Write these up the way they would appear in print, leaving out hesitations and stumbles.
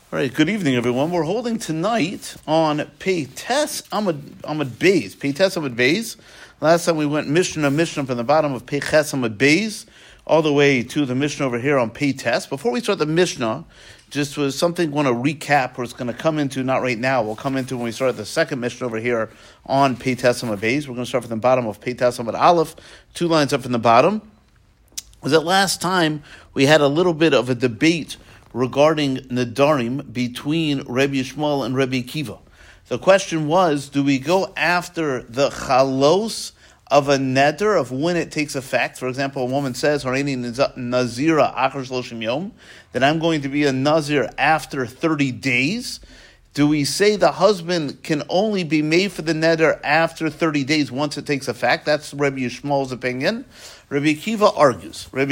All right, good evening, everyone. We're holding tonight on Peites Amud Beis. Peites Amud Beis. Last time we went Mishnah from the bottom of Peites Amud Beis all the way to the Mishnah over here on Peites. Before we start the Mishnah, just was something I want to recap, or it's going to come into, not right now, we'll come into when we start the second Mishnah over here on Peites Amud Beis. We're going to start from the bottom of Peites Amud Aleph, 2 lines up from the bottom. Was that last time we had a little bit of a debate regarding Nadarim between Rabbi Yishmael and Rabbi Akiva. The question was, do we go after the chalos of a neder, of when it takes effect? For example, a woman says, Hareini Nazira Achar Shloshim Yom, that I'm going to be a Nazir after 30 days. Do we say the husband can only be made for the neder after 30 days once it takes effect? That's Rabbi Yishmael's opinion. Rabbi Akiva argues. Rabbi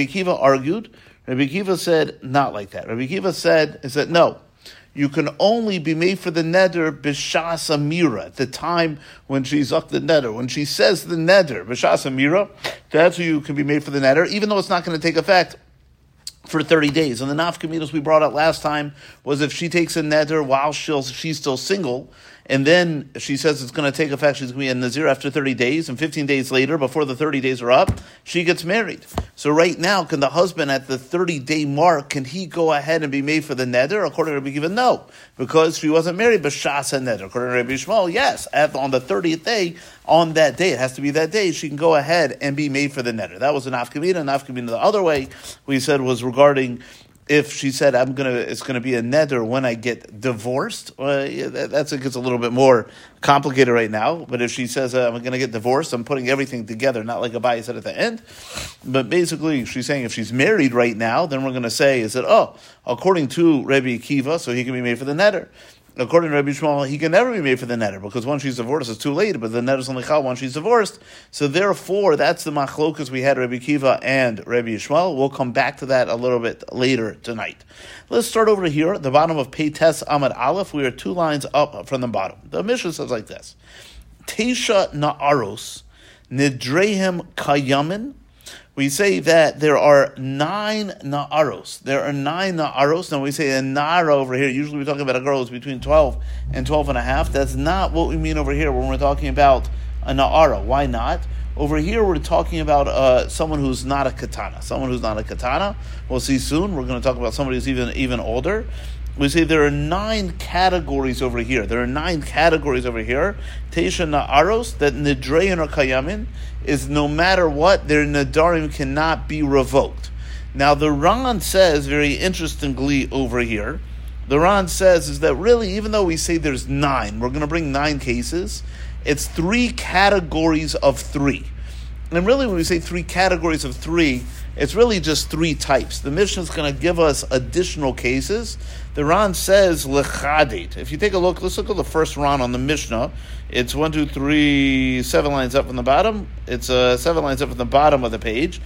Akiva said, not like that. Rabbi Akiva said, no, you can only be made for the neder b'shas amira, at the time when she's up the neder. When she says the neder, b'shas amira, that's when you can be made for the neder, even though it's not going to take effect for 30 days. And the nafkaminos we brought out last time was if she takes a neder while she's still single, and then she says it's going to take effect, she's going to be a nazir after 30 days, and 15 days later, before the 30 days are up, she gets married. So right now, can the husband at the 30-day mark, can he go ahead and be made for the neder? According to Rabbi Akiva, no, because she wasn't married b'shas neder. According to Rabbi Yishmael, yes, on the 30th day, on that day, it has to be that day, she can go ahead and be made for the neder. That was an nafkamina. Nafkamina the other way we said was regarding if she said it's gonna be a neder when I get divorced. It gets a little bit more complicated right now. But if she says I'm gonna get divorced, I'm putting everything together, not like Abaye said at the end. But basically, she's saying if she's married right now, then we're gonna say according to Rabbi Akiva, so he can be made for the neder. According to Rabbi Yishmael, he can never be made for the neder, because once she's divorced, it's too late, but the neder is only chal once she's divorced. So therefore, that's the machlokas we had, Rabbi Akiva and Rabbi Yishmael. We'll come back to that a little bit later tonight. Let's start over here at the bottom of Peites Amud Aleph. We are 2 lines up from the bottom. The Mishnah says like this: Teisha na'aros nidrehem kayamin. We say that there are 9 na'aros. There are 9 na'aros. Now we say a na'ara over here. Usually we're talking about a girl who's between 12 and 12 and a half. That's not what we mean over here when we're talking about a na'ara. Why not? Over here we're talking about someone who's not a katana. Someone who's not a katana. We'll see soon. We're going to talk about somebody who's even older. We say there are 9 categories over here. Teisha na'aros, that nidrein or kayamin, is no matter what, their nadarim cannot be revoked. Now the Ran says, very interestingly over here, the Ran says is that really, even though we say there's 9, we're going to bring 9 cases, it's 3 categories of 3. And really when we say 3 categories of 3, it's really just 3 types. The Mishnah is going to give us additional cases. The Ran says lechadit. If you take a look, let's look at the first Ran on the Mishnah. It's 1, 2, 3, 7 lines up from the bottom. It's 7 lines up from the bottom of the page.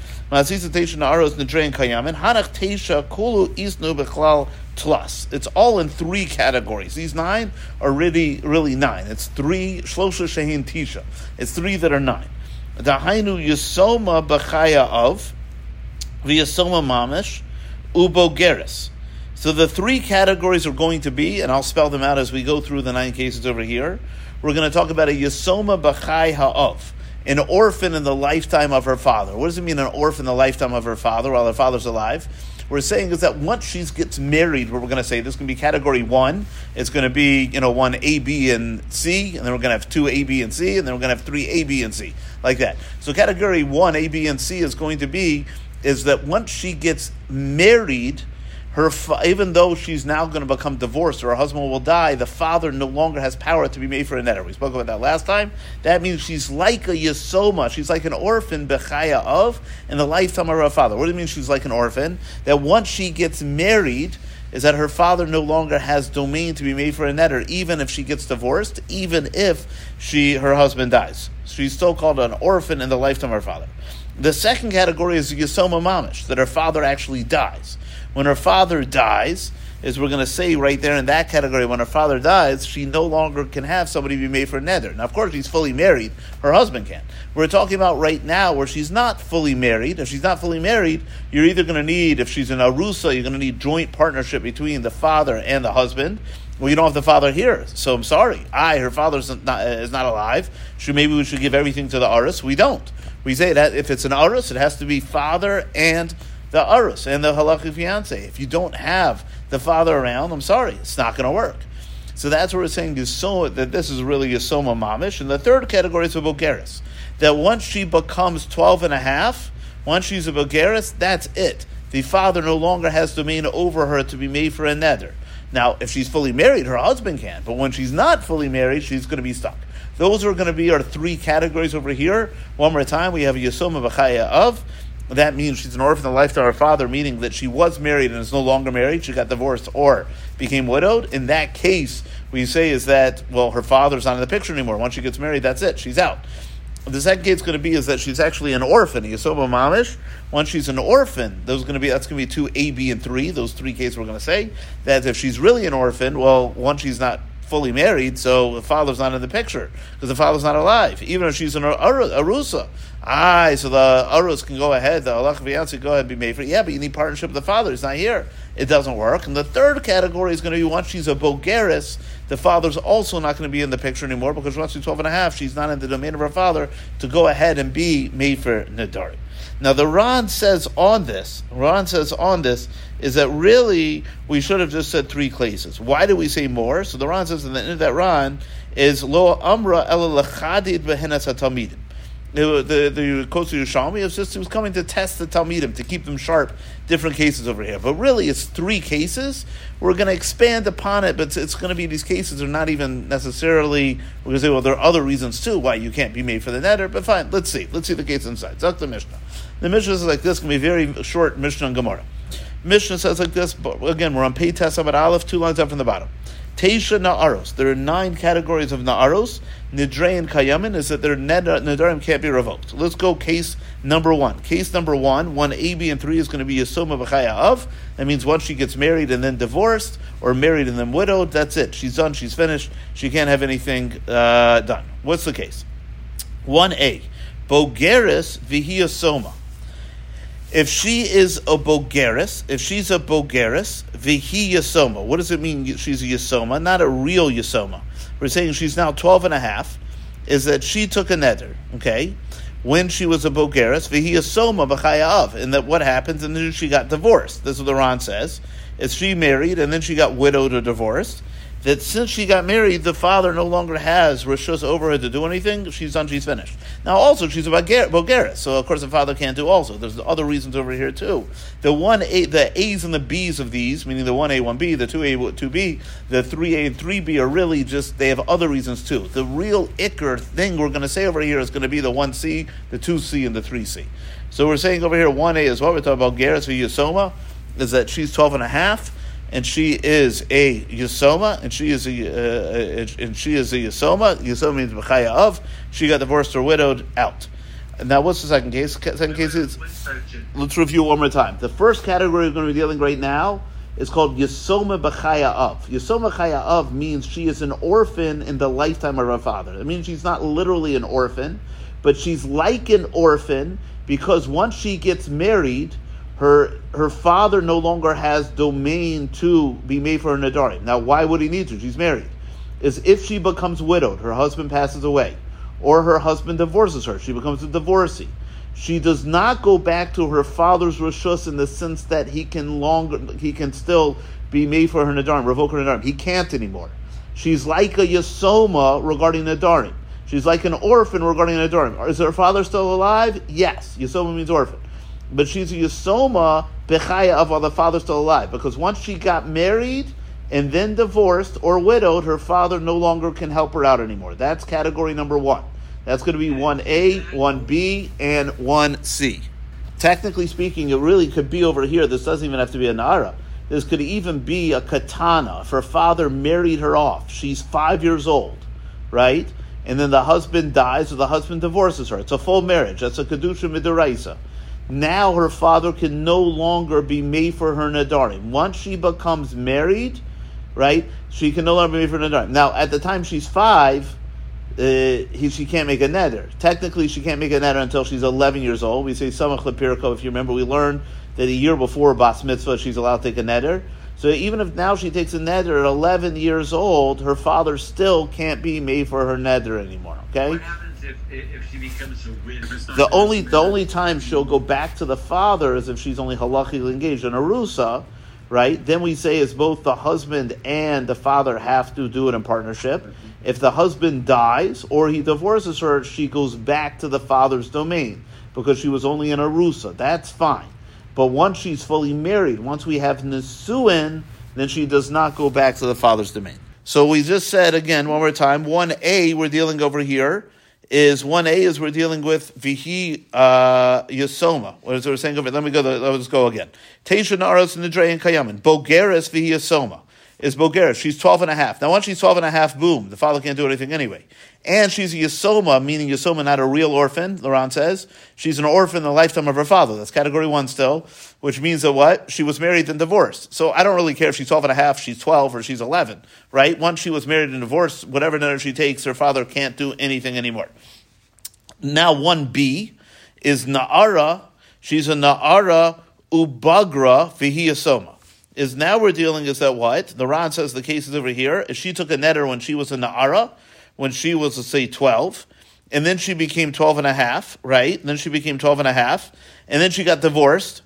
It's all in 3 categories. These 9 are really 9. It's 3 shlosha shehin tisha. It's 3 that are 9. Dahainu yisoma b'chaya of v'yisoma mamish ubogeres. So the 3 categories are going to be, and I'll spell them out as we go through the 9 cases over here. We're going to talk about a yisoma b'chay ha'ov, an orphan in the lifetime of her father. What does it mean, an orphan in the lifetime of her father while her father's alive? We're saying is that once she gets married, we're going to say this is going to be category 1. It's going to be 1 A, B, and C, and then we're going to have 2 A, B, and C, and then we're going to have 3 A, B, and C, like that. So category 1 A, B, and C is going to be is that once she gets married, even though she's now going to become divorced or her husband will die, the father no longer has power to be made for a neder. We spoke about that last time. That means she's like a yisoma. She's like an orphan b'chaya of in the lifetime of her father. What do you mean she's like an orphan? That once she gets married, is that her father no longer has domain to be made for a neder, even if she gets divorced, even if her husband dies. She's still called an orphan in the lifetime of her father. The second category is yisoma mamish, that her father actually dies. When her father dies, is we're going to say right there in that category, when her father dies, she no longer can have somebody be made for a neder. Now, of course, she's fully married. Her husband can. We're talking about right now where she's not fully married. If she's not fully married, you're either going to need, if she's an arusa, you're going to need joint partnership between the father and the husband. Well, you don't have the father here, so I'm sorry. Her father is not alive. Maybe we should give everything to the arus. We don't. We say that if it's an arus, it has to be father and the arus and the halachic fiance. If you don't have the father around, I'm sorry, it's not going to work. So that's what we're saying, that this is really Yisoma Mamish. And the third category is a Bogeris. That once she becomes 12 and a half, once she's a Bogeris, that's it. The father no longer has domain over her to be made for a neder. Now, if she's fully married, her husband can. But when she's not fully married, she's going to be stuck. Those are going to be our three categories over here. One more time, we have a Yisoma B'chaya of. That means she's an orphan in the lifetime of her father, meaning that she was married and is no longer married. She got divorced or became widowed. In that case, what you say is that, well, her father's not in the picture anymore. Once she gets married, that's it. She's out. The second case is going to be is that she's actually an orphan. Yisoma Mamish. Once she's an orphan, that's going to be 2, A, B, and 3. Those three cases we're going to say. That if she's really an orphan, well, once she's not fully married, so the father's not in the picture because the father's not alive. Even if she's an arusa, so the arus can go ahead, the halachic fiance can go ahead and be made for it. Yeah, but you need partnership with the father. He's not here. It doesn't work. And the third category is going to be once she's a bogeris, the father's also not going to be in the picture anymore because once she's 12 and a half, she's not in the domain of her father to go ahead and be made for nedari. Now the Ran says on this is that really we should have just said three cases. Why do we say more? So the Ran says in the end of that Ran is lo amra ela lechadid behenas hatalmidim. The Kosu Yerushalmi is just, he was coming to test the Talmidim, to keep them sharp, different cases over here. But really, it's three cases. We're going to expand upon it, but it's going to be these cases are not even necessarily, we're going to say, well, there are other reasons too why you can't be made for the neder, but fine, let's see the case inside. Zok the Mishnah. The Mishnah is like this, going to be a very short Mishnah and Gemara. Mishnah says like this, but again, we're on Pei Tes Amud Aleph, 2 lines up from the bottom. Teisha na'aros. There are 9 categories of na'aros. Nidrei and kayamin is that their nedarim can't be revoked. Let's go case number 1. Case number 1, 1A, B, and 3 is going to be Yisoma B'chaya of. That means once she gets married and then divorced, or married and then widowed, that's it. She's done, she's finished. She can't have anything done. What's the case? 1A, Bogeris V'hi Yisoma. If she is a bogeris, vihi yasoma. What does it mean she's a yasoma? Not a real yasoma. We're saying she's now 12 and a half, is that she took a neder, okay, when she was a bogeris, vihi yasoma b'chaya of, and that what happens, and then she got divorced. This is what the Ran says, is she married, and then she got widowed or divorced, that since she got married, the father no longer has rishus over her to do anything. She's done, she's finished. Now also, she's a bogeris, so of course the father can't do also. There's other reasons over here too. The A's and the B's of these, meaning the 1A, 1B, the 2A, 2B, the 3A and 3B are really just, they have other reasons too. The real ikr thing we're going to say over here is going to be the 1C, the 2C, and the 3C. So we're saying over here 1A is what we're talking about, Geras for Yisoma, is that she's 12 and a half, and she is a Yisoma, and she is a Yisoma. Yisoma means B'chaya of. She got divorced or widowed, out. Now, what's the second case? Second case is, let's review one more time. The first category we're going to be dealing right now is called Yisoma B'chaya of. Yisoma B'chaya of means she is an orphan in the lifetime of her father. It means she's not literally an orphan, but she's like an orphan because once she gets married, her father no longer has domain to be made for her nedarim. Now, why would he need to? She's married. Is if she becomes widowed, her husband passes away, or her husband divorces her, she becomes a divorcee. She does not go back to her father's rishus in the sense that he can still be made for her nedarim, revoke her nedarim. He can't anymore. She's like a yasoma regarding nedarim. She's like an orphan regarding nedarim. Is her father still alive? Yes. Yasoma means orphan. But she's a Yisoma B'chaya of while the father's still alive. Because once she got married and then divorced or widowed, her father no longer can help her out anymore. That's category number 1. That's going to be 1A, 1B, and 1C. Technically speaking, it really could be over here. This doesn't even have to be a Nara. This could even be a Katana. If her father married her off, she's 5 years old, right? And then the husband dies or the husband divorces her. It's a full marriage. That's a Kedusha Midaraisa. now her father can no longer be made for her nadarim. Once she becomes married, right, she can no longer be made for nadarim. Now, at the time she's 5, she can't make a neder. Technically, she can't make a neder until she's 11 years old. We say samach lepirko. If you remember, we learned that a year before bas mitzvah, she's allowed to take a neder. So even if now she takes a neder at 11 years old, her father still can't be made for her neder anymore. Okay. What happens if she becomes a widow? The only time she'll go back to the father is if she's only halachically engaged in arusa, right? Then we say is both the husband and the father have to do it in partnership. If the husband dies or he divorces her, she goes back to the father's domain because she was only in arusa. That's fine. But once she's fully married, once we have nesuin, then she does not go back to the father's domain. So we just said again one more time, 1A we're dealing over here is 1A is we're dealing with vihi yasoma. What is it we're saying over? Let's go again. Teisha na'aros nidrei and kayamin. Bogeres vihi yasoma is bogeres. She's 12 and a half. Now once she's 12 and a half, boom, the father can't do anything anyway. And she's a yasoma, meaning yasoma, not a real orphan, Laran says. She's an orphan in the lifetime of her father. That's category 1 still, which means that what? She was married and divorced. So I don't really care if she's 12 and a half, she's 12, or she's 11, right? Once she was married and divorced, whatever neder she takes, her father can't do anything anymore. Now 1B is na'ara. She's a na'ara ubagra vihi yasoma. Is now we're dealing is that what? The Ran says the case is over here. Is she took a neder when she was a na'ara, when she was, let's say, 12, and then she became 12 and a half, right? And then she became 12 and a half, and then she got divorced,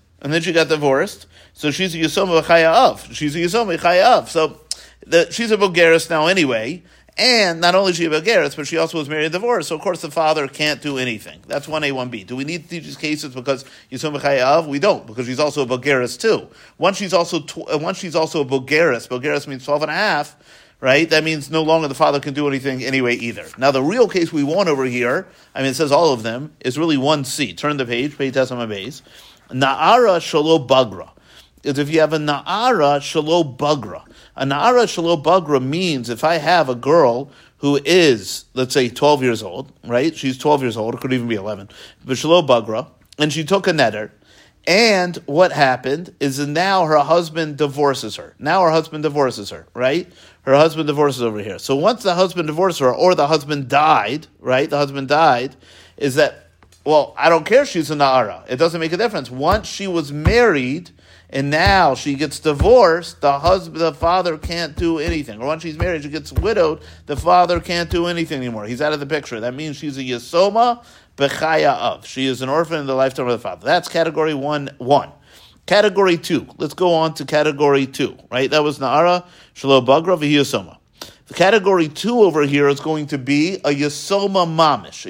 so she's a Yisoma Chayav. She's a Yisoma Chayav. So she's a Bogeris now anyway, and not only is she a Bogeris, but she also was married and divorced, so of course the father can't do anything. That's 1A, 1B. Do we need to teach these cases because Yisoma Chayav? We don't, because she's also a Bogeris too. Once she's also a Bogeris means 12 and a half, right? That means no longer the father can do anything anyway either. Now the real case we want over here, it says all of them, is really 1C. Turn the page, Tesama Beis. Na'ara shalo bagra. Is if you have a na'ara shalo bagra. A na'ara shalo bagra means if I have a girl who is, let's say, 12 years old, right? She's 12 years old, it could even be 11. But shalo bagra, and she took a neder, and what happened is that now her husband divorces her. Right? Her husband divorces over here. So once the husband divorced her, or the husband died, right? The husband died, is that, well, I don't care if she's a na'ara. It doesn't make a difference. Once she was married, and now she gets divorced, the father can't do anything. Or once she's married, she gets widowed, the father can't do anything anymore. He's out of the picture. That means she's a yasoma bechaya of. She is an orphan in the lifetime of the father. That's category 1. Category 2. Let's go on to category 2. Right? That was na'ara shelo bagra v'hi yasoma. The category 2 over here is going to be a yasoma mamish.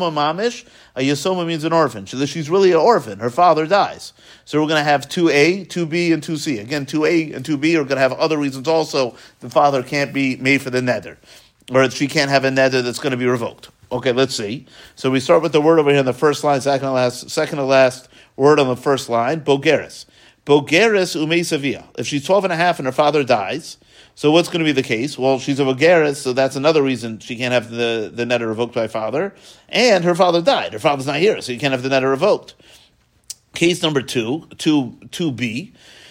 A yasoma means an orphan. She's really an orphan. Her father dies. So we're going to have 2A, 2B, and 2C. Again, 2A and 2B are going to have other reasons also. The father can't be made for the neder. Or she can't have a neder that's going to be revoked. Okay, let's see. So we start with the word over here in the first line, second to last word on the first line, bogeres. Bogeres umesavia. If she's 12 and a half and her father dies, so what's going to be the case? Well, she's a bogeres, so that's another reason she can't have the neder revoked by father. And her father died. Her father's not here, so you can't have the neder revoked. Case number 2B.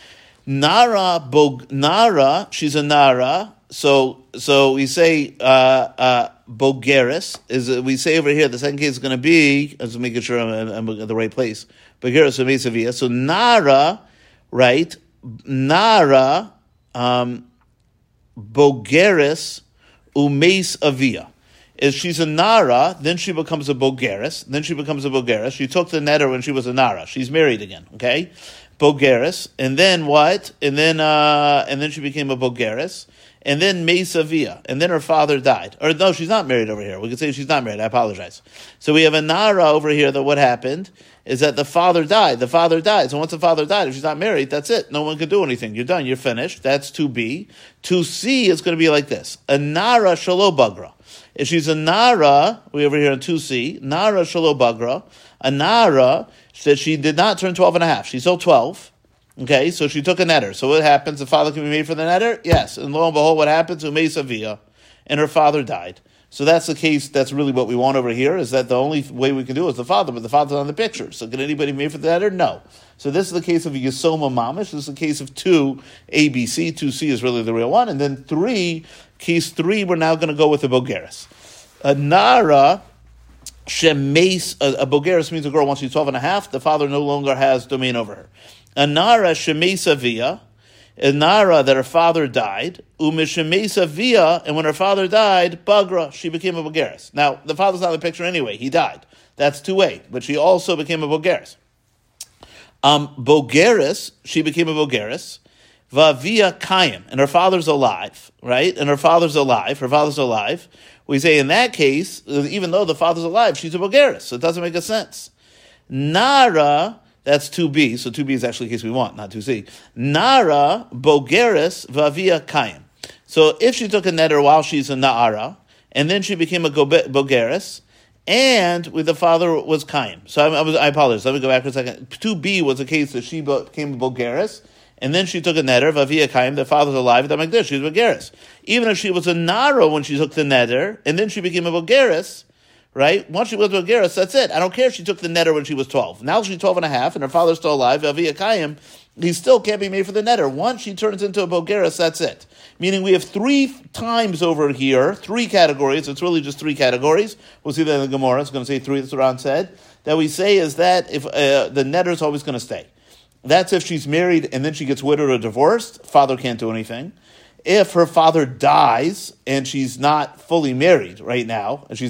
Nara, she's a nara. So we say bogeres is we say over here. The second case is going to be, let's make sure I'm at the right place. Bogeres umesavia. So nara, right? Nara, bogeres umes avia. If she's a nara, then she becomes a bogeres. She took the neder when she was a nara. She's married again. Okay, bogeres, and then what? And then she became a bogeres. And then Mesavia, and then her father died. Or no, she's not married over here. We could say she's not married. I apologize. So we have a Nara over here that what happened is that the father died. So once the father died, if she's not married, that's it. No one can do anything. You're done. You're finished. That's 2B. 2C is going to be like this. A Nara Shalo Bagra. If she's a Nara, we over here in 2C, Nara Shalo Bagra, a Nara that she did not turn 12 and a half. She's still 12. Okay, so she took a neder. So what happens? The father can be made for the neder? Yes. And lo and behold, what happens? Umei Savia. And her father died. So that's the case. That's really what we want over here, is that the only way we can do it is the father, but the father's not in the picture. So can anybody make for the neder? No. So this is the case of a Yisoma Mamish. This is the case of 2 ABC. 2C is really the real one. And then 3, case 3, we're now going to go with a Bogeres. A Nara Shemes, a Bogeres means a girl once she's 12 and a half, the father no longer has domain over her. A Nara Shemes Avia, a Nara that her father died, Umeshemes Avia, and when her father died, Bagra, she became a Bogeres. Now, the father's not in the picture anyway, he died. That's 2A, but she also became a Bogeres. Bogeres, she became a Bogeres. Vavia Kayim, and her father's alive, right? And her father's alive. We say in that case, even though the father's alive, she's a Bogeres, so it doesn't make a sense. Nara, that's 2B, so 2B is actually the case we want, not 2C. Nara Bogeres Vavia Kayim. So if she took a neder while she's a Na'ara, and then she became a Bogeres, and with the father was Kayim. So I apologize, let me go back for a second. 2B was the case that she became a Bogeres, and then she took a neder, Vavia Kayim, the father's alive, that makes this, she's a Bogeres. Even if she was a Nara when she took the neder, and then she became a Bogeres, right? Once she was a Bogeres, that's it. I don't care if she took the neder when she was 12. Now she's 12 and a half, and her father's still alive, Vavia Kayim, he still can't be made for the neder. Once she turns into a Bogeres, that's it. Meaning we have 3 times over here, 3 categories, it's really just 3 categories. We'll see that in the Gemara, it's going to say 3, that's what Ron said. That we say is that if the neder is always going to stay. That's if she's married and then she gets widowed or divorced, father can't do anything. If her father dies and she's not fully married right now, even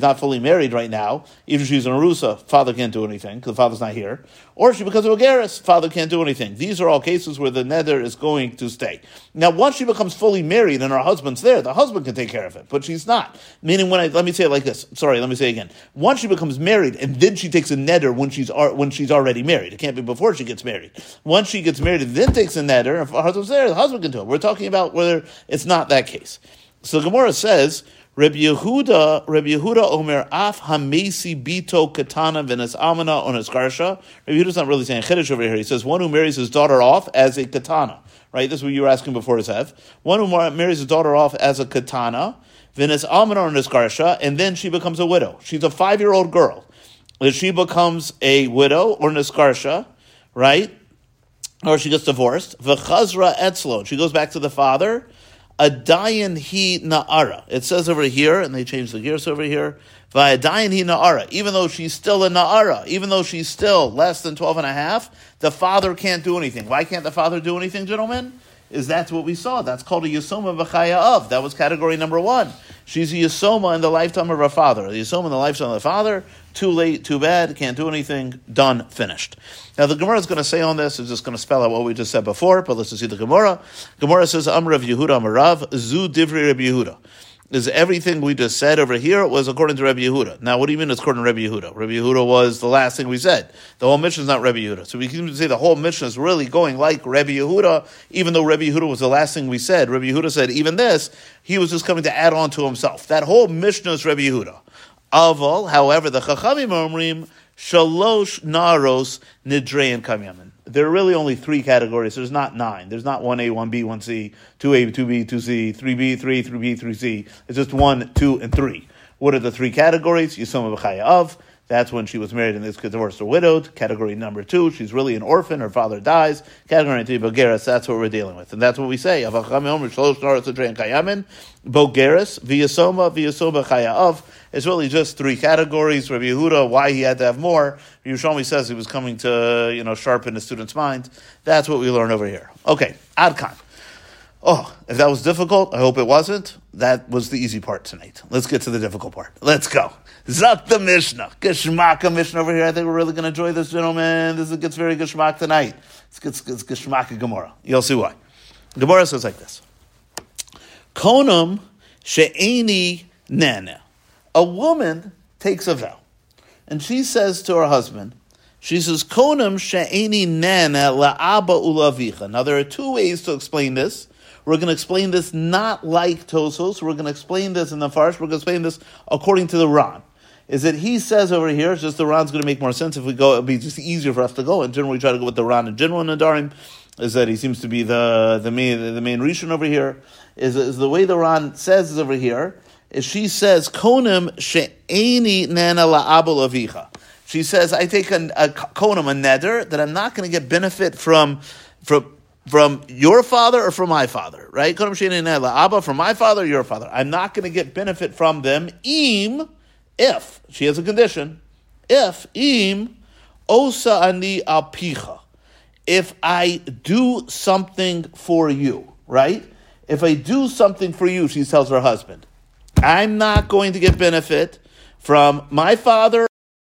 if she's an Arusa, father can't do anything because the father's not here. Or if she becomes a Bogeres, father can't do anything. These are all cases where the neder is going to stay. Now, once she becomes fully married and her husband's there, the husband can take care of it, but she's not. Meaning, let me say it like this. Sorry, let me say it again. Once she becomes married and then she takes a neder when she's already married. It can't be before she gets married. Once she gets married and then takes a neder, if her husband's there, the husband can do it. We're talking about whether it's not that case. So the Gemara says, Rabbi Yehuda Omer Af Hamesi Bito Katana V'Nes Amana on his Garsha. Rabbi Yehuda's not really saying Chiddush over here. He says one who marries his daughter off as a katana. Right? This is what you were asking before, Zev. One who marries his daughter off as a katana, V'Nes Amana on his Garsha, and then she becomes a widow. She's a 5-year-old girl. If she becomes a widow or Niskarsha, right? Or she gets divorced, V'Chazra Etzlo, she goes back to the father. Adayin hi na'ara. It says over here, and they changed the gears over here, V'adayin hi na'ara. Even though she's still a na'ara, even though she's still less than 12 and a half, the father can't do anything. Why can't the father do anything, gentlemen? That's what we saw. That's called a Yisoma V'chaya of. That was category number 1. She's a Yisoma in the lifetime of her father. The Yisoma in the lifetime of the father, too late, too bad, can't do anything, done, finished. Now the Gemara is going to say on this, is just going to spell out what we just said before, but let's just see the Gemara. Gemara says, Amr Rav Yehuda, Amr Rav, Zu Divri Rabbi Yehuda. Is everything we just said over here was according to Rabbi Yehuda. Now, what do you mean it's according to Rabbi Yehuda? Rabbi Yehuda was the last thing we said. The whole Mishnah is not Rabbi Yehuda. So we can say the whole Mishnah is really going like Rabbi Yehuda, even though Rabbi Yehuda was the last thing we said. Rabbi Yehuda said, even this, he was just coming to add on to himself. That whole Mishnah is Rabbi Yehuda. Aval, however, the Chachamim Omrim, Shalosh Naros Nidrein Kamyamin. There are really only 3 categories. There's not 9. There's not 1A, 1B, 1C, 2A, 2B, 2C, 3B, 3, 3B, 3C. It's just 1, 2, and 3. What are the 3 categories? Yisoma B'chaya of. That's when she was married and is divorced or widowed. Category number 2, she's really an orphan. Her father dies. Category 3, Bogeres. That's what we're dealing with. And that's what we say. Bogeres, V'yasoma B'chaya of. It's really just 3 categories. Rabbi Yehuda, why he had to have more. Yerushalmi says he was coming to, sharpen the student's mind. That's what we learn over here. Okay, Adkan. Oh, if that was difficult, I hope it wasn't. That was the easy part tonight. Let's get to the difficult part. Let's go. Zak the Mishnah. Geshmaka Mishnah over here. I think we're really going to enjoy this, gentlemen. This gets very Geshmak tonight. It's Geshmaka Gemara. You'll see why. Gemara says like this. Konam she'eni nana. A woman takes a vow. And she says to her husband, she says, Konam she'eni nana la'aba ulavicha. Now there are 2 ways to explain this. We're going to explain this not like Tosos. We're going to explain this in the Farsh. We're going to explain this according to the Ran. Is that he says over here, it's just the Ran's going to make more sense if we go, it'll be just easier for us to go. In general, we try to go with the Ran in general in Nadarim, is that he seems to be the main Rishon over here. Is the way the Ran says is over here, is she says, Konim she'eni nana la'abel avicha. She says, I take a konim, a neder, that I'm not going to get benefit from your father or from my father, right? Konim she'eni nana la'abba, from my father or your father. I'm not going to get benefit from them, if, she has a condition, osa ani alpicha, if I do something for you, right? If I do something for you, she tells her husband, I'm not going to get benefit from my father.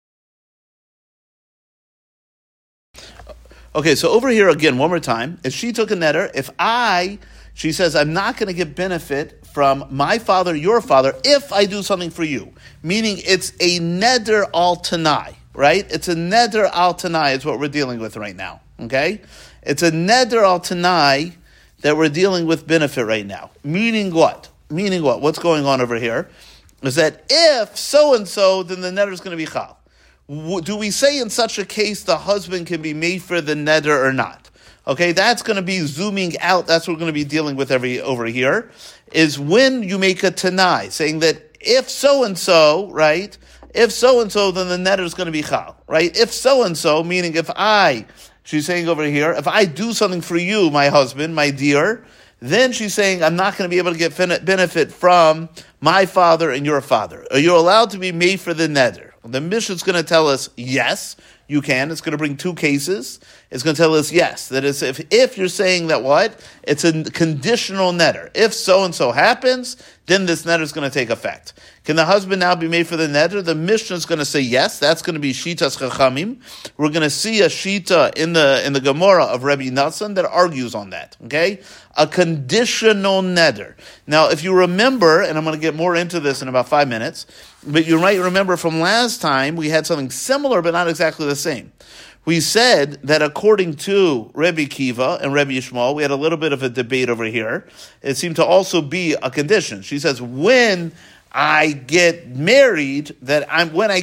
Okay, so over here again, one more time. If she took a neder, she says, I'm not going to get benefit from my father, your father, if I do something for you. Meaning it's a neder al tanai, right? It's a neder al tanai is what we're dealing with right now, okay? It's a neder al tanai that we're dealing with benefit right now. Meaning what? What's going on over here is that if so-and-so, then the neder is going to be chal. Do we say in such a case the husband can be made for the neder or not? Okay, that's going to be zooming out. That's what we're going to be dealing with over here, is when you make a tanai, saying that if so-and-so, right, if so-and-so, then the neder is going to be chal, right? If so-and-so, meaning she's saying over here, if I do something for you, my husband, my dear, then she's saying, I'm not going to be able to get benefit from my father and your father. Are you allowed to be made for the neder? The Mishnah is going to tell us, yes, you can. It's going to bring two cases. It's going to tell us, yes, that is, if you're saying that what? It's a conditional neder. If so-and-so happens, then this neder is going to take effect. Can the husband now be made for the neder? The Mishnah is going to say yes. That's going to be Shitas Chachamim. We're going to see a Shita in the Gemara of Rebbe Natsan that argues on that. Okay? A conditional neder. Now, if you remember, and I'm going to get more into this in about 5 minutes, but you might remember from last time, we had something similar, but not exactly the same. We said that according to Rebbe Kiva and Rebbe Yishmael, we had a little bit of a debate over here. It seemed to also be a condition. She says, when I get married, I'm going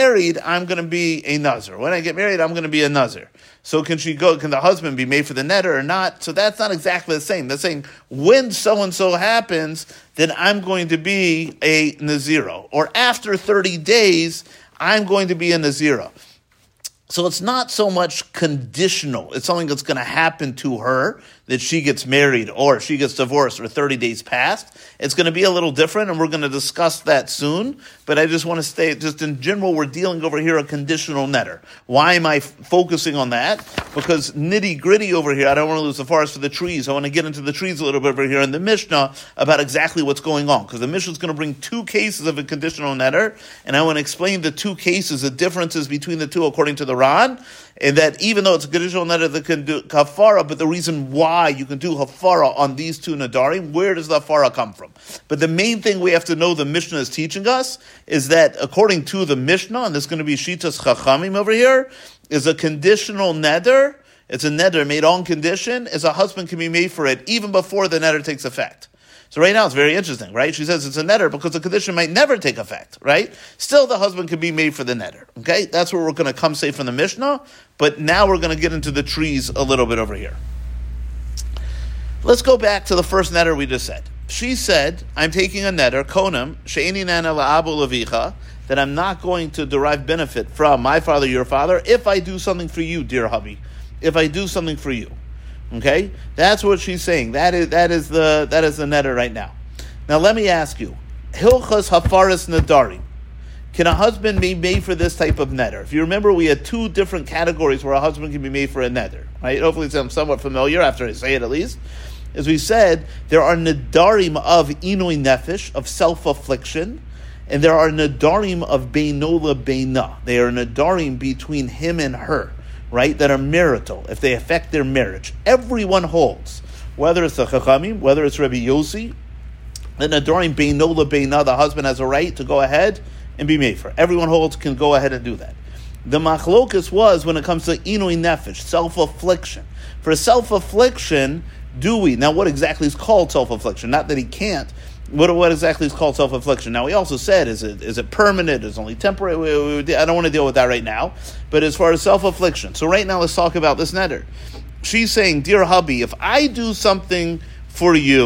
to be a nazir. When I get married, I'm going to be a nazir. So can the husband be made for the neder or not? So that's not exactly the same. That's saying when so-and-so happens, then I'm going to be a naziro. Or after 30 days, I'm going to be a naziro. So it's not so much conditional. It's something that's going to happen to her, that she gets married or she gets divorced or 30 days past. It's going to be a little different, and we're going to discuss that soon. But I just want to stay, just in general, we're dealing over here a conditional neder. Why am I focusing on that? Because nitty-gritty over here, I don't want to lose the forest for the trees. I want to get into the trees a little bit over here in the Mishnah about exactly what's going on. Because the Mishnah is going to bring two cases of a conditional neder, and I want to explain the two cases, the differences between the two according to the Ran, and that even though it's a conditional neder that can do hafara, but the reason why you can do hafara on these two nadarim, where does the hafara come from? But the main thing we have to know the Mishnah is teaching us is that according to the Mishnah, and there's going to be Shitas Chachamim over here, is a conditional neder. It's a neder made on condition, as a husband can be made for it even before the neder takes effect. So right now it's very interesting, right? She says it's a neder because the condition might never take effect, right? Still, the husband can be made for the neder, okay? That's what we're going to come say from the Mishnah, but now we're going to get into the trees a little bit over here. Let's go back to the first neder we just said. She said, I'm taking a neder, konim, she'eni nana la'abu levicha, that I'm not going to derive benefit from my father, your father, if I do something for you, dear hubby. If I do something for you. Okay? That's what she's saying. That is the neder right now. Now let me ask you, Hilchas Hafaras Nadarim. Can a husband be made for this type of neder? If you remember, we had two different categories where a husband can be made for a neder. Right? Hopefully I'm somewhat familiar after I say it at least. As we said, there are nadarim of inui nefesh, of self-affliction, and there are nadarim of beinola beina. They are nadarim between him and her, right, that are marital, if they affect their marriage. Everyone holds, whether it's the Chachamim, whether it's Rabbi Yossi, the nadarim beinola beina, the husband has a right to go ahead and be made for. Everyone holds, can go ahead and do that. The machlokas was when it comes to inui nefesh, self-affliction. For self-affliction, now what exactly is called self-affliction? Not that he can't. What exactly is called self-affliction? Now, we also said, is it permanent? Is it only temporary? I don't want to deal with that right now. But as far as self-affliction. So right now, let's talk about this neder. She's saying, dear hubby, if I do something for you,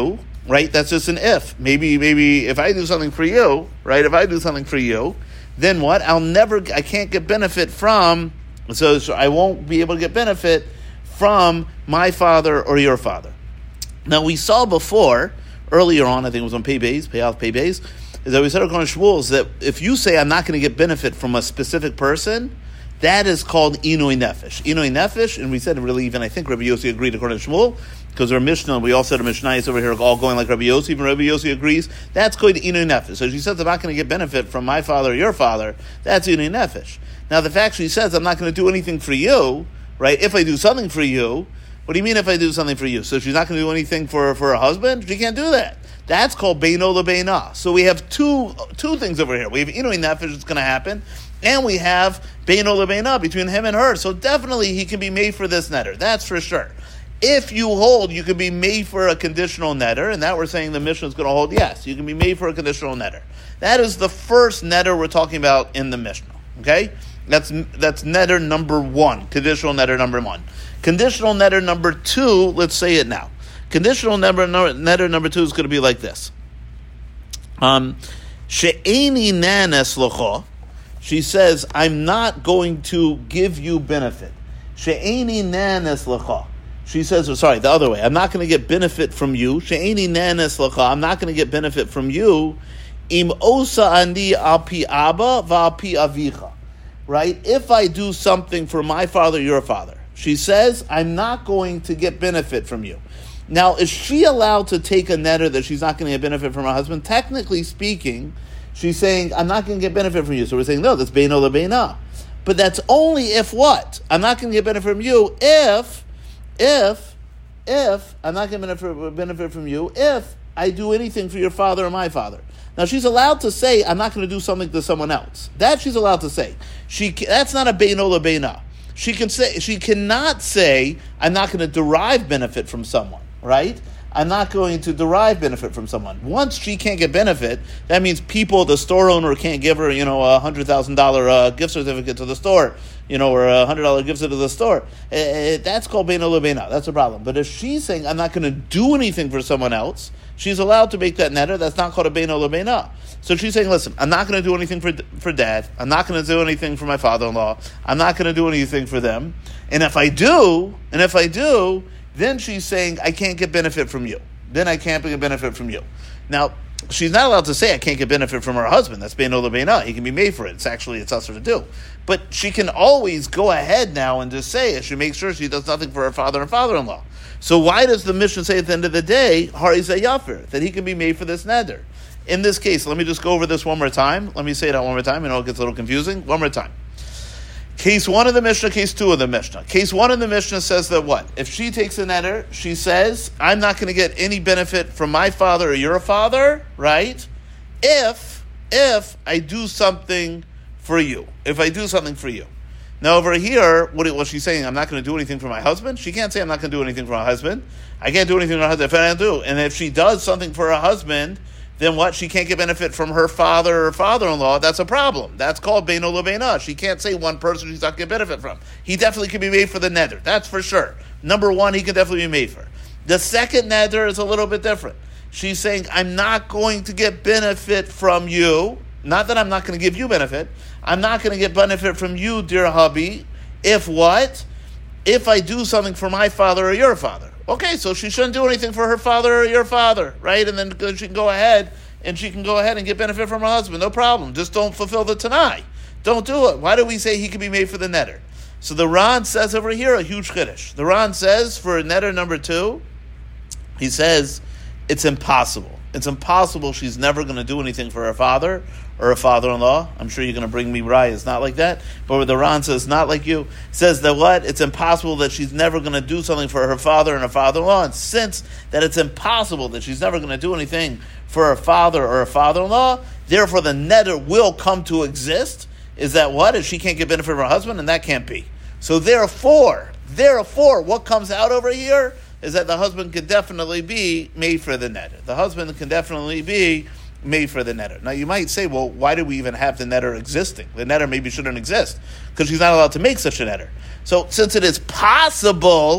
right? That's just an if. Maybe if I do something for you, right? If I do something for you, then what? I can't get benefit from, so I won't be able to get benefit from my father or your father. Now we saw before, earlier on, I think it was on Pei Alf Pei Beis, is that we said according to Shmuel, is that if you say I'm not going to get benefit from a specific person, that is called Inui Nefesh. Inui Nefesh, and we said really even, I think Rabbi Yossi agreed according to Shmuel, because our Mishnah, we all said a Mishnah is over here all going like Rabbi Yossi, even Rabbi Yossi agrees, that's called Inui Nefesh. So she says I'm not going to get benefit from my father or your father, that's Inui Nefesh. Now the fact she says I'm not going to do anything for you, right, if I do something for you, what do you mean if I do something for you? So she's not going to do anything for her husband? She can't do that. That's called Beino LeBeina. So we have two things over here. We have Inui Nefesh that's going to happen, and we have Beino LeBeina between him and her. So definitely he can be made for this netter. That's for sure. If you hold, you can be made for a conditional netter, and that we're saying the Mishnah is going to hold, yes, you can be made for a conditional netter. That is the first netter we're talking about in the Mishnah. Okay? That's netter number one, conditional netter number one. Conditional netter number two, let's say it now. Conditional netter number two is going to be like this. She'eni nanes locho. She says, I'm not going to give you benefit. She'eni nanes locho. She says, the other way. I'm not going to get benefit from you. She'eni nanes locho. I'm not going to get benefit from you. Im osa ani al pi abba v'al pi avicha. Right? If I do something for my father, your father. She says, I'm not going to get benefit from you. Now, is she allowed to take a netter that she's not going to get benefit from her husband? Technically speaking, she's saying, I'm not going to get benefit from you. So we're saying, no, that's beino lebeina. But that's only if what? I'm not going to get benefit from you if I'm not going to benefit from you if I do anything for your father or my father. Now, she's allowed to say, I'm not going to do something to someone else. That she's allowed to say. That's not a beino lebeina. She cannot say, I'm not going to derive benefit from someone, right? I'm not going to derive benefit from someone. Once she can't get benefit, that means the store owner can't give her, a $100,000 gift certificate to the store, or a $100 gift certificate to the store. That's called beino lebeina. That's a problem. But if she's saying, I'm not going to do anything for someone else, she's allowed to make that netter. That's not called a beino lebeina. So she's saying, listen, I'm not going to do anything for dad. I'm not going to do anything for my father-in-law. I'm not going to do anything for them. And if I do, then she's saying, I can't get benefit from you. Then I can't get benefit from you. Now, she's not allowed to say I can't get benefit from her husband. That's beino lebeina. He can be made for it. It's usher to do. But she can always go ahead now and just say it. She makes sure she does nothing for her father and father-in-law. So why does the Mishnah say at the end of the day, Hari Zayafir, that he can be made for this neder? In this case, let me just go over this one more time. Let me say that one more time. I know it gets a little confusing. One more time. Case 1 of the Mishnah, case 2 of the Mishnah. Case 1 of the Mishnah says that what? If she takes a netter, she says, I'm not going to get any benefit from my father or your father, right? If I do something for you. If I do something for you. Now over here, what she's saying, I'm not going to do anything for my husband. She can't say I'm not going to do anything for my husband. I can't do anything for my husband if I don't do. And if she does something for her husband, then what? She can't get benefit from her father or father-in-law. That's a problem. That's called beino lebeina. She can't say one person she's not going to get benefit from. He definitely can be made for the neder. That's for sure. Number one, he can definitely be made for. The second neder is a little bit different. She's saying, I'm not going to get benefit from you. Not that I'm not going to give you benefit. I'm not going to get benefit from you, dear hubby. If what? If I do something for my father or your father. Okay, so she shouldn't do anything for her father or your father, right? And then she can go ahead and get benefit from her husband. No problem. Just don't fulfill the Tanai. Don't do it. Why do we say he can be made for the netter? So the Ran says over here a huge chiddush. The Ran says for netter number 2, he says it's impossible. It's impossible. She's never going to do anything for her father or her father-in-law. I'm sure you're going to bring me raya. It's not like that. But the Ran says not like you. Says that what? It's impossible that she's never going to do something for her father and her father-in-law. And since that it's impossible that she's never going to do anything for her father or her father-in-law, therefore the netter will come to exist. Is that what? If she can't get benefit from her husband, and that can't be. So therefore, what comes out over here is that the husband can definitely be made for the netter. The husband can definitely be made for the netter. Now you might say, well, why do we even have the netter existing? The netter maybe shouldn't exist because she's not allowed to make such a netter. So since it is possible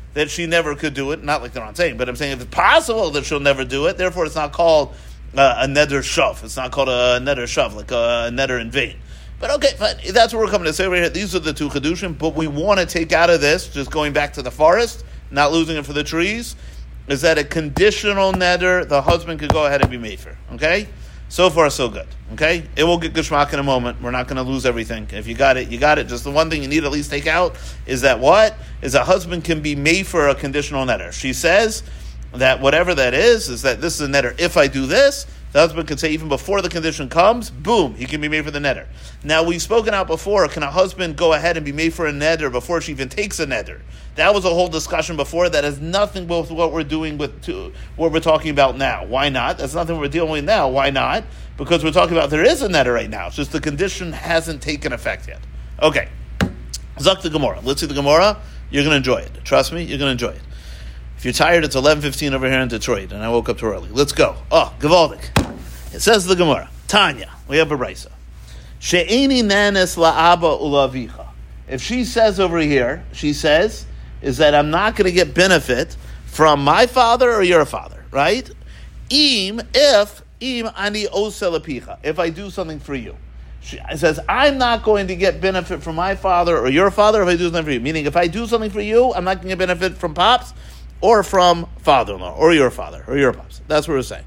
that she never could do it, not like they're not saying, but I'm saying if it's possible that she'll never do it, therefore it's not called a neder shav. It's not called a neder shav, like a neder in vain. But okay, fine. That's what we're coming to say right here. These are the two chedushim, but we want to take out of this, just going back to the forest, not losing it for the trees, is that a conditional neder, the husband could go ahead and be mefer. Okay? So far, so good. Okay? It will get geschmack in a moment. We're not going to lose everything. If you got it, you got it. Just the one thing you need to at least take out is that what? Is a husband can be made for a conditional neder. She says that whatever that is that this is a neder. If I do this, the husband can say even before the condition comes, boom, he can be made for the neder. Now, we've spoken out before, can a husband go ahead and be made for a neder before she even takes a neder? That was a whole discussion before. That has nothing with what we're doing what we're talking about now. Why not? That's nothing we're dealing with now. Why not? Because we're talking about there is a neder right now. It's just the condition hasn't taken effect yet. Okay. Zak the Gemara. Let's see the Gemara. You're going to enjoy it. Trust me, you're going to enjoy it. If you're tired, it's 11:15 over here in Detroit, and I woke up too early. Let's go. Oh, Gavaldik. It says the Gemara. Tanya. We have a brisa. She'eni nanes la'aba ulavicha. If she says over here, she says, is that I'm not going to get benefit from my father or your father, right? Im ani oselapicha. If I do something for you. She says, I'm not going to get benefit from my father or your father if I do something for you. Meaning, if I do something for you, I'm not going to get benefit from pops or from father-in-law or your father or your pops. That's what we're saying.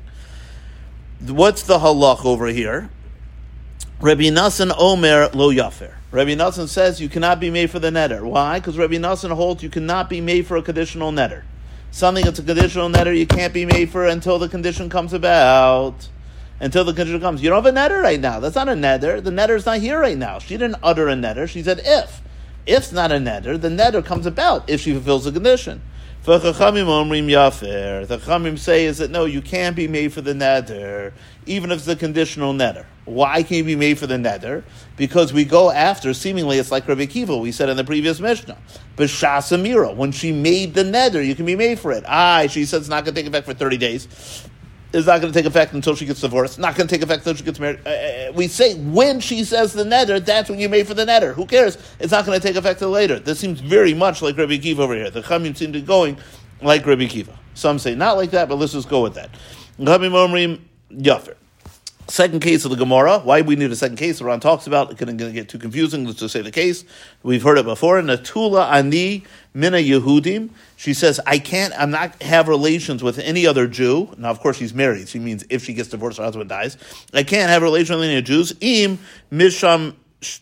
What's the halach over here? Rabbi Nassan Omer lo yafer. Rabbi Nassan says you cannot be made for the neder. Why? Because Rabbi Nassan holds you cannot be made for a conditional neder. Something that's a conditional neder you can't be made for until the condition comes about. Until the condition comes. You don't have a neder right now. That's not a neder. The netter's not here right now. She didn't utter a neder. She said if. If's not a neder. The neder comes about if she fulfills the condition. For Chachamim Omrim Yafer. The Chachamim say is that no, you can't be made for the neder, even if it's a conditional neder. Why can't you be made for the neder? Because we go after, seemingly it's like Rabbi Akiva, we said in the previous Mishnah. But Shasamira, when she made the neder, you can be made for it. She said it's not going to take effect for 30 days. It's not going to take effect until she gets divorced. Not going to take effect until she gets married. We say when she says the neder, that's when you made for the neder. Who cares? It's not going to take effect till later. This seems very much like Rabbi Akiva over here. The Chamim seem to be going like Rabbi Akiva. Some say not like that, but let's just go with that. Chamim Omrim Yafer. Second case of the Gemara. Why we need a second case? The Ran talks about. It's going to get too confusing. Let's just say the case. We've heard it before. Natula ani mina Yehudim. She says, I'm not have relations with any other Jew. Now, of course, she's married. She means if she gets divorced, her husband dies. I can't have relations with any Jews. Im misham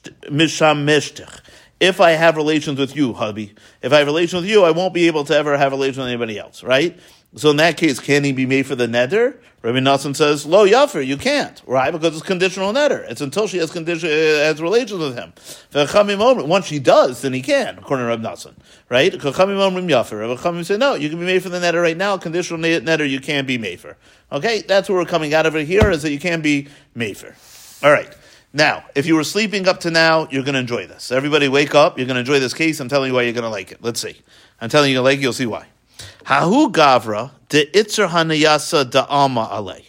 mishtich. If I have relations with you, hubby, if I have relations with you, I won't be able to ever have relations with anybody else, right? So in that case, can he be made for the neder? Rabbi Nassan says, lo yafer, you can't, right? Because it's conditional neder. It's until she has relations with him. Once she does, then he can, according to Rabbi Nassan, right? Rabbi Chamim say, no, you can be made for the neder right now. Conditional neder, you can't be made for. Okay, that's what we're coming out of it here, is that you can't be made for. All right. Now, if you were sleeping up to now, you're going to enjoy this. Everybody wake up. You're going to enjoy this case. I'm telling you why you're going to like it. Let's see. I'm telling you you're going to like it. You'll see why. Hahu gavra de itzer hanayasa da alma alei.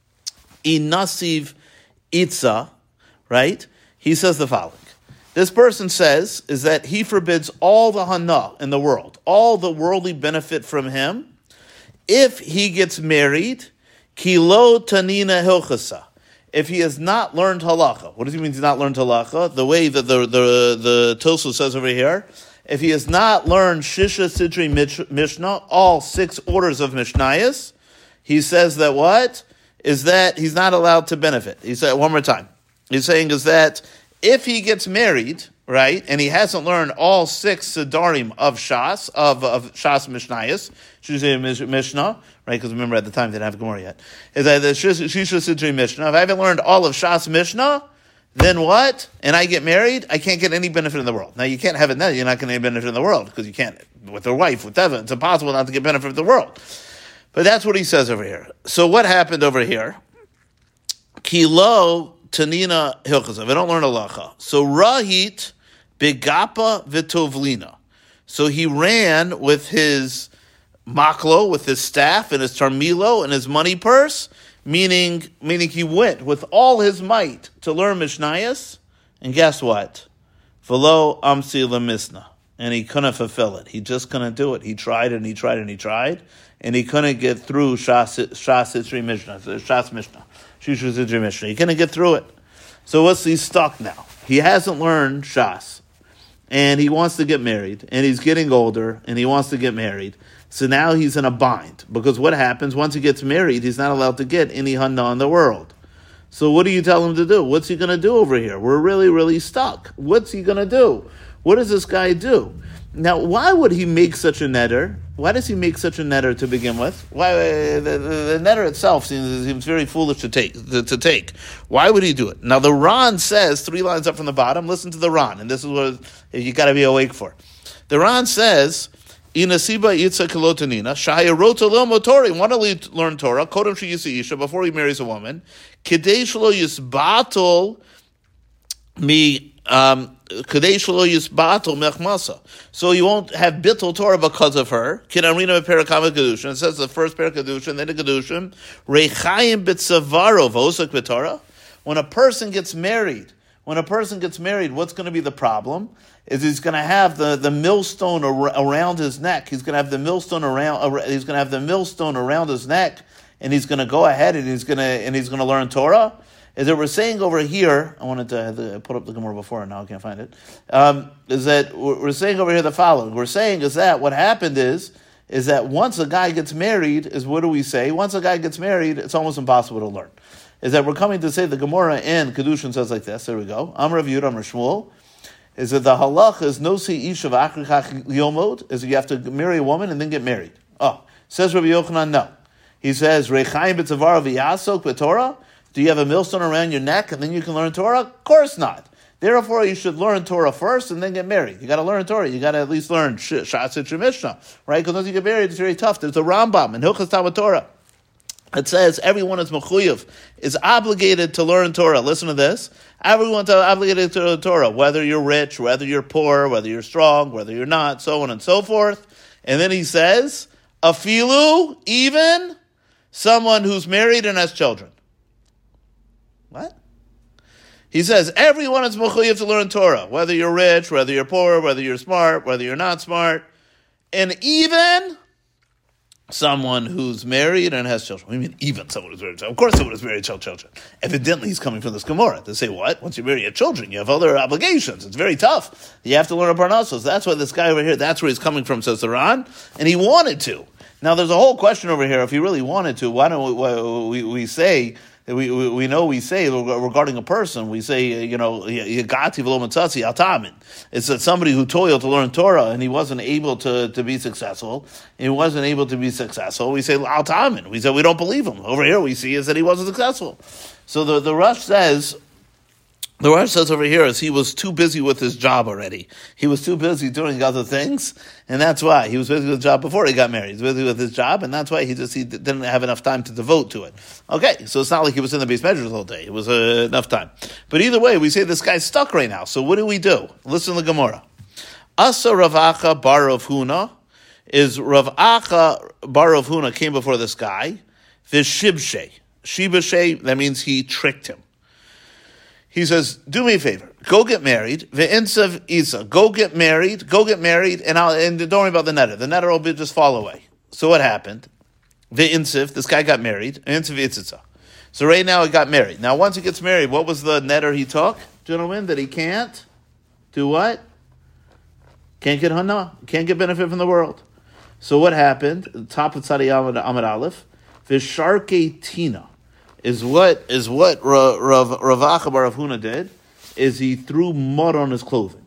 Inasiv itza, right? He says the following. This person says is that he forbids all the hana in the world, all the worldly benefit from him, if he gets married, kilo tanina hilchasa. If he has not learned halacha. What does he mean he's not learned halacha? The way that the Tosfos says over here, if he has not learned Shisha Sidri Mishnah, all 6 orders of Mishnayos, he says that what? Is that he's not allowed to benefit. He said one more time. He's saying is that if he gets married, right, and he hasn't learned all 6 Sidarim of Shas, of Shas Mishnayos, Shisha Mishnah, right, because remember at the time they didn't have Gemara yet, is that the Shisha Sidri Mishnah, if I haven't learned all of Shas Mishnah, then what? And I get married, I can't get any benefit in the world. Now, you can't have it now, you're not going to get benefit in the world, because you can't, with a wife, with Teva, it's impossible not to get benefit in the world. But that's what he says over here. So what happened over here? Kilo Tanina Hilchas. If I don't learn halacha. So Rahit Begapa Vitovlina. So he ran with his maklo, with his staff, and his tarmilo, and his money purse, meaning he went with all his might to learn Mishnayos, and guess what? Velo amsi lemisna. and he couldn't fulfill it. He just couldn't do it. He tried and he tried and he tried, and he couldn't get through Shas Mishnah, Shushu Sidri Mishnah. He couldn't get through it. So he's stuck now. He hasn't learned Shas, and he wants to get married, and he's getting older, and he wants to get married. So now he's in a bind, because what happens, once he gets married, he's not allowed to get any Hana in the world. So what do you tell him to do? What's he going to do over here? We're really, really stuck. What's he going to do? What does this guy do? Now, why would he make such a netter? Why does he make such a netter to begin with? Why the netter itself seems very foolish to take. Why would he do it? Now, the Ran says, 3 lines up from the bottom, listen to the Ran, and this is what you got to be awake for. The Ran says, Inasiba Yitza Kilotanina, Shaya Rota Lil Motori, want to learn Torah, Kodem Shiyisi Isha, before he marries a woman, Kidei Shlo Yisbatul Mi Kidei Shlo Yisbatul Mechmasa. So you won't have Bittul Torah because of her. Kinarina Perakama Kedushin. It says the first Perakadushin, then the Kedushin. Reichayim Bitsavaro Vosak B'Torah. When a person gets married, what's going to be the problem? Is he's going to have the millstone around his neck. He's going to have the millstone around his neck, and he's going to go ahead and he's going to learn Torah. Is that we're saying over here? I wanted to put up the Gemara before, and now I can't find it. Is that we're saying over here the following? We're saying is that what happened is that once a guy gets married, what do we say? Once a guy gets married, it's almost impossible to learn. Is that we're coming to say the Gemara in Kedushin says like this. There we go. Amar Rav Yehuda, Amar Shmuel. Is that the halach is no si ish of achrichach yomod? Is that you have to marry a woman and then get married? Oh, says Rabbi Yochanan, no. He says Reichayim b'tzavar v'yasok b'Torah. Do you have a millstone around your neck and then you can learn Torah? Of course not. Therefore, you should learn Torah first and then get married. You got to learn Torah. You got to at least learn Shas Sitra Mishnah, right? Because once you get married, it's very tough. There's a Rambam in Hilchas Talmud Torah. It says everyone is mechuyev, is obligated to learn Torah. Listen to this. Everyone's obligated to learn Torah, whether you're rich, whether you're poor, whether you're strong, whether you're not, so on and so forth. And then he says, afilu, even someone who's married and has children. What? He says everyone is mechuyev to learn Torah, whether you're rich, whether you're poor, whether you're smart, whether you're not smart, and even someone who's married and has children. What do you mean even someone who's married? Of course someone who's married and children. Evidently he's coming from this Gemara. They say, what? Once you marry your children, you have other obligations. It's very tough. You have to learn a parnasos. That's why this guy over here, that's where he's coming from, says the Ran. And he wanted to. Now there's a whole question over here. If he really wanted to, why don't we say... We say regarding a person, we say, Yagati v'lo matzatzi atamin. It's that somebody who toiled to learn Torah and he wasn't able to be successful. We say atamin. We say we don't believe him. Over here we see is that he wasn't successful. So the Rush says over here is he was too busy with his job already. He was too busy doing other things, and that's why. He was busy with his job before he got married. He was busy with his job, and that's why he didn't have enough time to devote to it. Okay, so it's not like he was in the base measures the whole day. It was enough time. But either way, we say this guy's stuck right now. So what do we do? Listen to the Gemara. Asa Rav Acha bar Rav Huna is Rav Acha bar Rav Huna came before this guy. V'shibshei. Shibashei, that means he tricked him. He says, do me a favor, go get married, ve'insav isa, go get married, and don't worry about the netter. The netter will just fall away. So what happened? Ve'insav, this guy got married, ve'insav itzitza. So right now he got married. Now once he gets married, what was the netter he took, gentlemen, that he can't do what? Can't get hana, can't get benefit from the world. So what happened? Top of Tzadi Amud Aleph, v'sharkei tina. Is what Rav Acha bar Rav Huna did, is he threw mud on his clothing.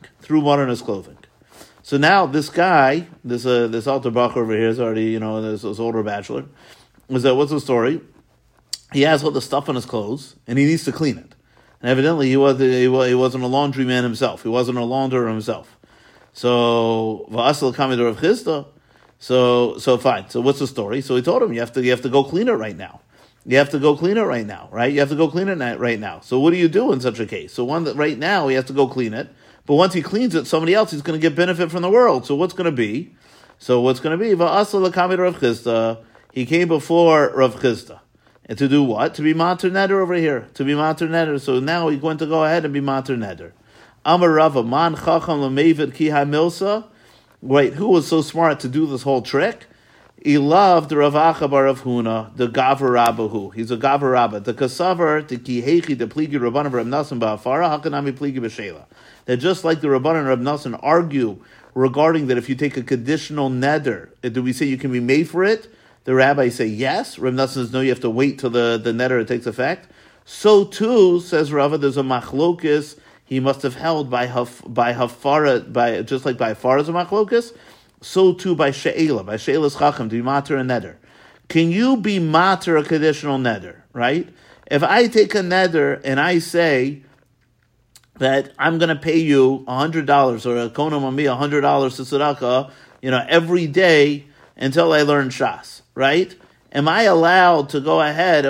So now this guy, this altar bacher over here is already, this older bachelor. What's the story? He has all the stuff on his clothes, and he needs to clean it. And evidently he wasn't a laundry man himself. He wasn't a launderer himself. So v'asal kamid Rav Chisda. So fine. So what's the story? So he told him you have to go clean it right now. You have to go clean it right now, right? You have to go clean it right now. So what do you do in such a case? So right now he has to go clean it, but once he cleans it, somebody else is going to get benefit from the world. So what's going to be? Va'asal l'kamid Rav Chisda. He came before Rav Chisda. And to do what? To be mater neder over here. To be mater neder. So now he's going to go ahead and be mater neder. Amar Rava man chacham l'mevid ki ha milsa. Wait, who was so smart to do this whole trick? He loved Rav Acha bar Rav Huna, the Gavar Rabbahu. He's a Gavar Rabba. The Kasavar, the Kihechi, the Pligi Rabbanan Reb Nassan Ba'afara, Hakanami Pligi B'Shela. That just like the Rabbanan Reb Nassan argue regarding that if you take a conditional neder, do we say you can be made for it? The rabbis say yes. Reb Nassan says no, you have to wait till the neder takes effect. So too, says Rava, there's a machlokis he must have held by hafara, just like by hafara is a machlokis. So too by she'ela's chacham, to be mater a neder. Can you be mater a conditional neder, right? If I take a neder and I say that I'm going to pay you $100 or a konam on me $100 to tzedakah, every day until I learn Shas, right? Am I allowed to go ahead? Is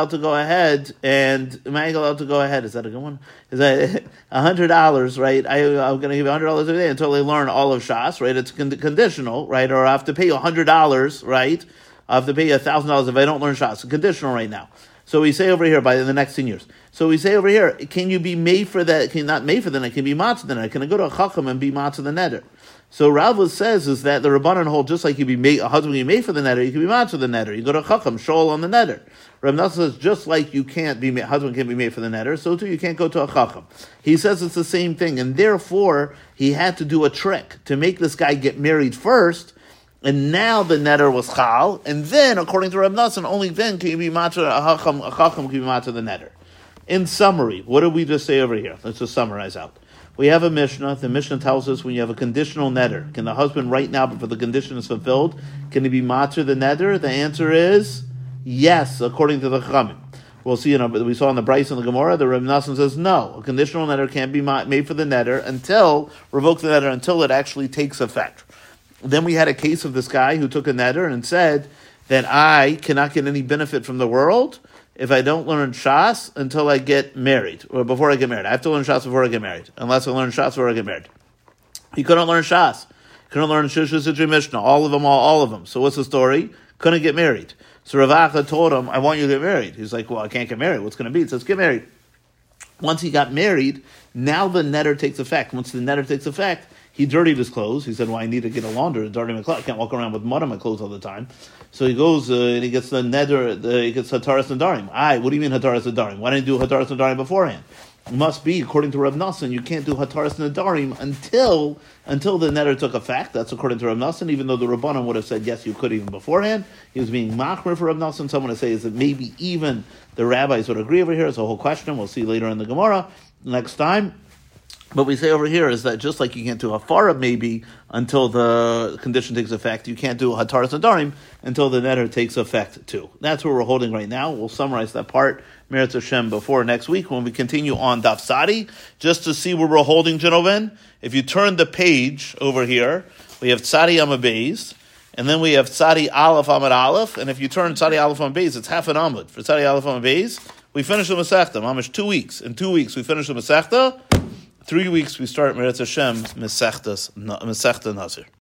that a good one? Is that $100, right? I'm going to give you $100 every day until I learn all of Shas, right? It's conditional, right? Or I have to pay you $100, right? I have to pay you $1,000 if I don't learn Shas. It's conditional right now. So we say over here, by the next 10 years. So we say over here, can you be made for that? Can you not made for the neder? Can you be matzah the neder? Can I go to a chacham and be matzah the neder? So Rav says is that the Rabbanan hold just like you be made, a husband you made for the neder, you can be matzah the neder. You go to a chacham, shoal on the neder. Rav Nassan says just like you can't be husband can't be made for the neder, so too you can't go to a chacham. He says it's the same thing, and therefore he had to do a trick to make this guy get married first. And now the neder was chal, and then, according to Reb Nassan, only then can you be matzah a chacham can be matzah the neder. In summary, what did we just say over here? Let's just summarize out. We have a Mishnah. The Mishnah tells us when you have a conditional neder, can the husband right now, before the condition is fulfilled, can he be matzah the neder? The answer is yes, according to the Chachamim. We'll see. We saw in the Bryce and the Gemara, the Reb Nassan says no, a conditional neder can't be made for the neder until it actually takes effect. Then we had a case of this guy who took a neder and said that I cannot get any benefit from the world if I don't learn Shas until I get married, or before I get married. I have to learn Shas before I get married, unless I learn Shas before I get married. He couldn't learn Shas. He couldn't learn Shusha, Sidri, Mishnah, all of them. So what's the story? Couldn't get married. So Rav Acha told him, I want you to get married. He's like, well, I can't get married. What's going to be? He says, get married. Once he got married, now the neder takes effect. Once the neder takes effect, he dirtied his clothes. He said, well, I need to get a laundry to dirty my clothes. I can't walk around with mud on my clothes all the time. So he goes and he gets the neder, he gets Hataras Nadarim. What do you mean Hataras Nadarim? Why didn't you do Hataras Nadarim beforehand? It must be, according to Rav Nassan, you can't do Hataras Nadarim until the neder took effect. That's according to Rav Nassan, even though the Rabbanan would have said, yes, you could even beforehand. He was being machmir for Rav Nassan. Someone would say is that maybe even the rabbis would agree over here. It's a whole question. We'll see later in the Gemara next time. But we say over here is that just like you can't do hafara maybe until the condition takes effect, you can't do hataras nadarim until the neder takes effect too. That's what we're holding right now. We'll summarize that part, Meretz Hashem, before next week when we continue on Daf Sadi. Just to see where we're holding, Genoven, if you turn the page over here, we have Tzadi Amud Beis, and then we have Tzadi Aleph Amud Aleph, and if you turn Tzadi Aleph Amud Beis, it's half an Amud. For Tzadi Aleph Amud Beis, we finish the Masechta. Mamish 2 weeks. In 2 weeks, we finish the Masechta. 3 weeks we start Meretz Hashem Masechta Nazir.